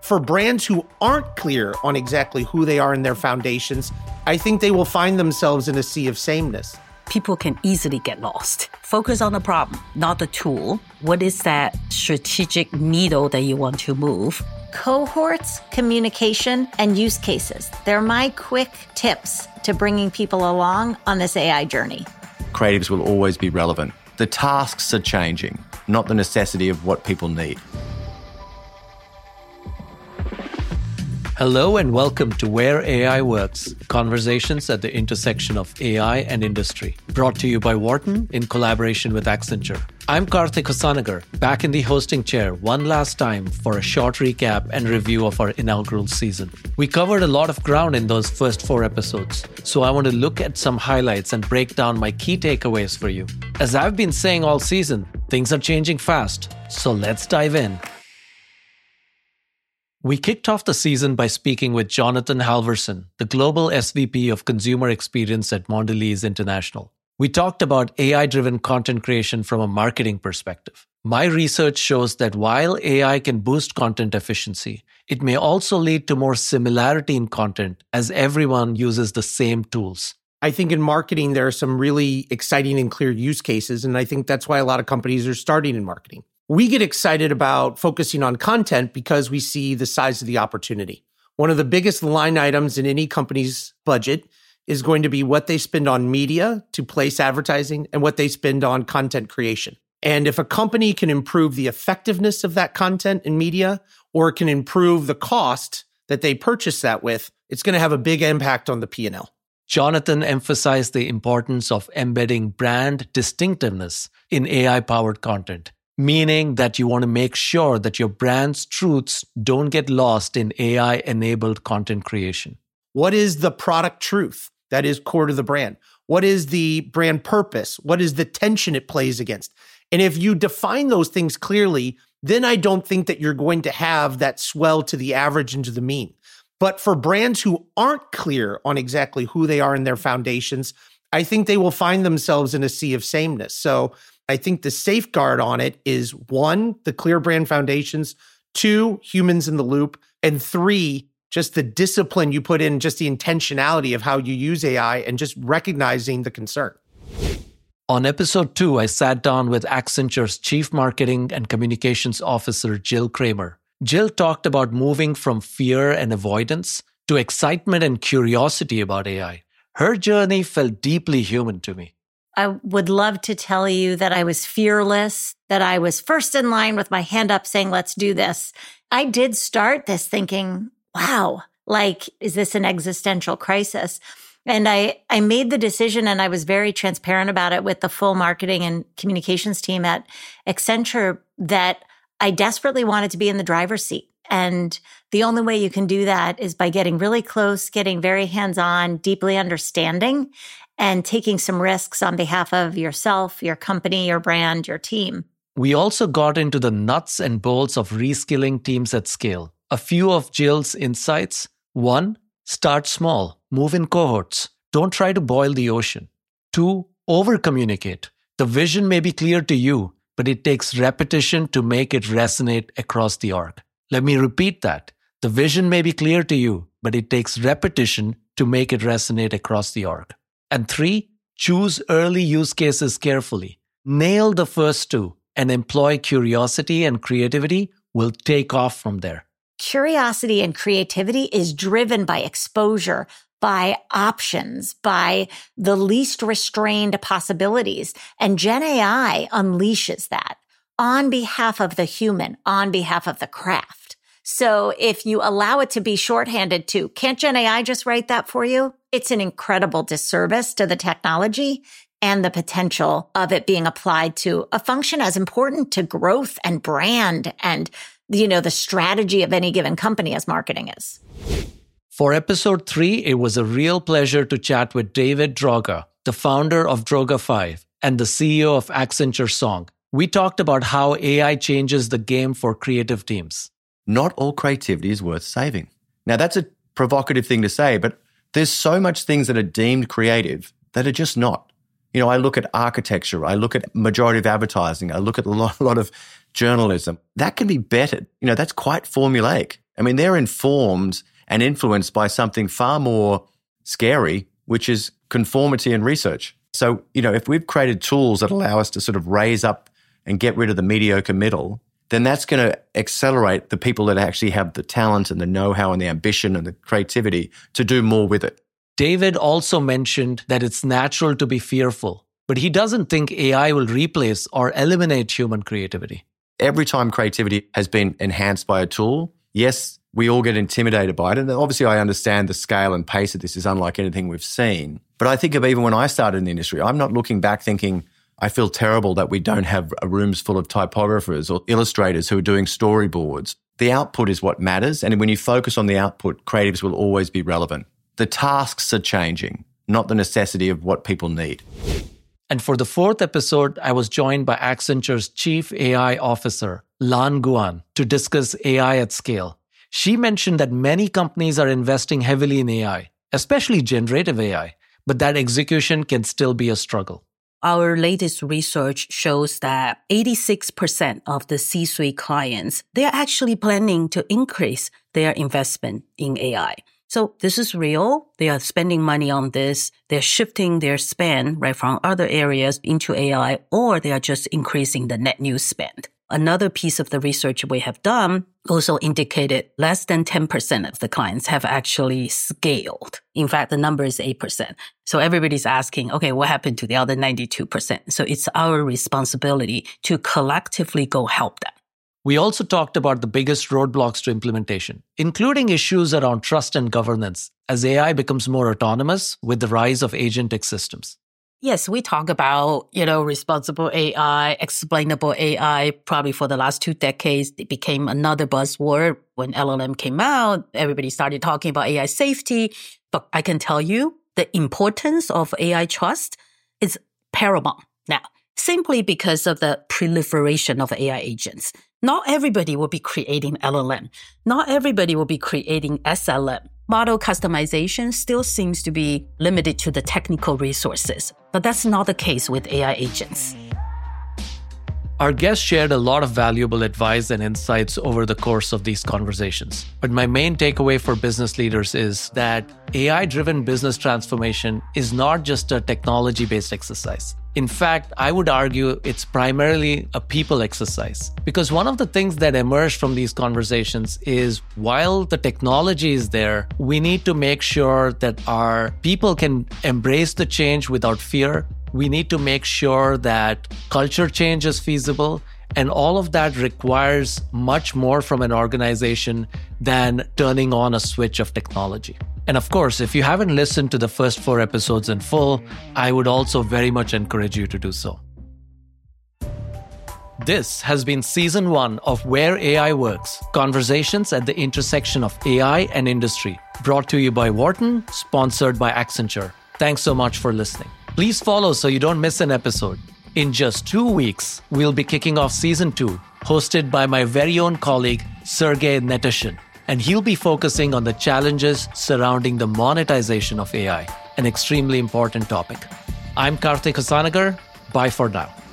For brands who aren't clear on exactly who they are in their foundations, I think they will find themselves in a sea of sameness. People can easily get lost. Focus on the problem, not the tool. What is that strategic needle that you want to move? Cohorts, communication, and use cases. They're my quick tips to bringing people along on this AI journey. Creatives will always be relevant. The tasks are changing, not the necessity of what people need. Hello and welcome to Where AI Works, conversations at the intersection of AI and industry. Brought to you by Wharton in collaboration with Accenture. I'm Karthik Hosanagar, back in the hosting chair one last time for a short recap and review of our inaugural season. We covered a lot of ground in those first 4 episodes, so I want to look at some highlights and break down my key takeaways for you. As I've been saying all season, things are changing fast, so let's dive in. We kicked off the season by speaking with Jonathan Halverson, the Global SVP of Consumer Experience at Mondelez International. We talked about AI-driven content creation from a marketing perspective. My research shows that while AI can boost content efficiency, it may also lead to more similarity in content as everyone uses the same tools. I think in marketing, there are some really exciting and clear use cases, and I think that's why a lot of companies are starting in marketing. We get excited about focusing on content because we see the size of the opportunity. One of the biggest line items in any company's budget is going to be what they spend on media to place advertising and what they spend on content creation. And if a company can improve the effectiveness of that content and media, or can improve the cost that they purchase that with, it's going to have a big impact on the P&L. Jonathan emphasized the importance of embedding brand distinctiveness in AI-powered content, meaning that you want to make sure that your brand's truths don't get lost in AI-enabled content creation. What is the product truth that is core to the brand? What is the brand purpose? What is the tension it plays against? And if you define those things clearly, then I don't think that you're going to have that swell to the average and to the mean. But for brands who aren't clear on exactly who they are in their foundations, I think they will find themselves in a sea of sameness. So I think the safeguard on it is 1, the clear brand foundations, 2, humans in the loop, and 3, just the discipline you put in, just the intentionality of how you use AI and just recognizing the concern. On episode 2, I sat down with Accenture's Chief Marketing and Communications Officer, Jill Kramer. Jill talked about moving from fear and avoidance to excitement and curiosity about AI. Her journey felt deeply human to me. I would love to tell you that I was fearless, that I was first in line with my hand up saying, let's do this. I did start this thinking, wow, is this an existential crisis? And I made the decision, and I was very transparent about it with the full marketing and communications team at Accenture, that I desperately wanted to be in the driver's seat. And the only way you can do that is by getting really close, getting very hands-on, deeply understanding, and taking some risks on behalf of yourself, your company, your brand, your team. We also got into the nuts and bolts of reskilling teams at scale. A few of Jill's insights. 1, start small, move in cohorts. Don't try to boil the ocean. 2, over-communicate. The vision may be clear to you, but it takes repetition to make it resonate across the org. Let me repeat that. The vision may be clear to you, but it takes repetition to make it resonate across the org. And 3, choose early use cases carefully. Nail the first 2 and employ curiosity and creativity will take off from there. Curiosity and creativity is driven by exposure, by options, by the least restrained possibilities. And Gen AI unleashes that on behalf of the human, on behalf of the craft. So if you allow it to be shorthanded to, can't Gen AI just write that for you? It's an incredible disservice to the technology and the potential of it being applied to a function as important to growth and brand and, the strategy of any given company as marketing is. For episode 3, it was a real pleasure to chat with David Droga, the founder of Droga5 and the CEO of Accenture Song. We talked about how AI changes the game for creative teams. Not all creativity is worth saving. Now, that's a provocative thing to say, but there's so much things that are deemed creative that are just not. I look at architecture, I look at majority of advertising, I look at a lot of journalism. That can be bettered. That's quite formulaic. I mean, they're informed and influenced by something far more scary, which is conformity and research. So, if we've created tools that allow us to sort of raise up and get rid of the mediocre middle, then that's going to accelerate the people that actually have the talent and the know-how and the ambition and the creativity to do more with it. David also mentioned that it's natural to be fearful, but he doesn't think AI will replace or eliminate human creativity. Every time creativity has been enhanced by a tool, yes, we all get intimidated by it. And obviously I understand the scale and pace of this is unlike anything we've seen. But I think of even when I started in the industry, I'm not looking back thinking, I feel terrible that we don't have rooms full of typographers or illustrators who are doing storyboards. The output is what matters. And when you focus on the output, creatives will always be relevant. The tasks are changing, not the necessity of what people need. And for the fourth episode, I was joined by Accenture's Chief AI Officer, Lan Guan, to discuss AI at scale. She mentioned that many companies are investing heavily in AI, especially generative AI, but that execution can still be a struggle. Our latest research shows that 86% of the C-suite clients, they're actually planning to increase their investment in AI. So this is real. They are spending money on this. They're shifting their spend right from other areas into AI, or they are just increasing the net new spend. Another piece of the research we have done also indicated less than 10% of the clients have actually scaled. In fact, the number is 8%. So everybody's asking, okay, what happened to the other 92%? So it's our responsibility to collectively go help them. We also talked about the biggest roadblocks to implementation, including issues around trust and governance as AI becomes more autonomous with the rise of agentic systems. Yes, we talk about, responsible AI, explainable AI. Probably for the last 2 decades, it became another buzzword. When LLM came out, everybody started talking about AI safety. But I can tell you the importance of AI trust is paramount now, simply because of the proliferation of AI agents. Not everybody will be creating LLM. Not everybody will be creating SLM. Model customization still seems to be limited to the technical resources, but that's not the case with AI agents. Our guests shared a lot of valuable advice and insights over the course of these conversations. But my main takeaway for business leaders is that AI-driven business transformation is not just a technology-based exercise. In fact, I would argue it's primarily a people exercise. Because one of the things that emerged from these conversations is while the technology is there, we need to make sure that our people can embrace the change without fear. We need to make sure that culture change is feasible. And all of that requires much more from an organization than turning on a switch of technology. And of course, if you haven't listened to the first 4 episodes in full, I would also very much encourage you to do so. This has been Season 1 of Where AI Works, Conversations at the Intersection of AI and Industry, brought to you by Wharton, sponsored by Accenture. Thanks so much for listening. Please follow so you don't miss an episode. In just 2 weeks, we'll be kicking off Season 2, hosted by my very own colleague, Sergey Netushin. And he'll be focusing on the challenges surrounding the monetization of AI, an extremely important topic. I'm Karthik Hasanagar. Bye for now.